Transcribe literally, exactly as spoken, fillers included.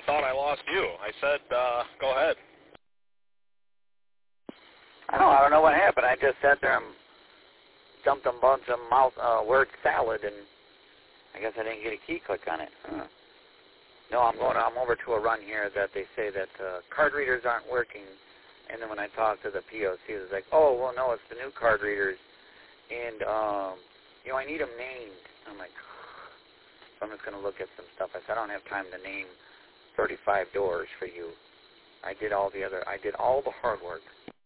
thought I lost you. I said, uh, go ahead. I don't, I don't know what happened. I just sat there and dumped a bunch of mouth, uh, word salad, and I guess I didn't get a key click on it. Huh. No, I'm going. I'm over to a run here that they say that uh, card readers aren't working, and then when I talk to the P O C, it's like, oh, well, no, it's the new card readers, and um, you know, I need them named. I'm like, so I'm just going to look at some stuff. I said, I don't have time to name thirty-five doors for you. I did all the other. I did all the hard work.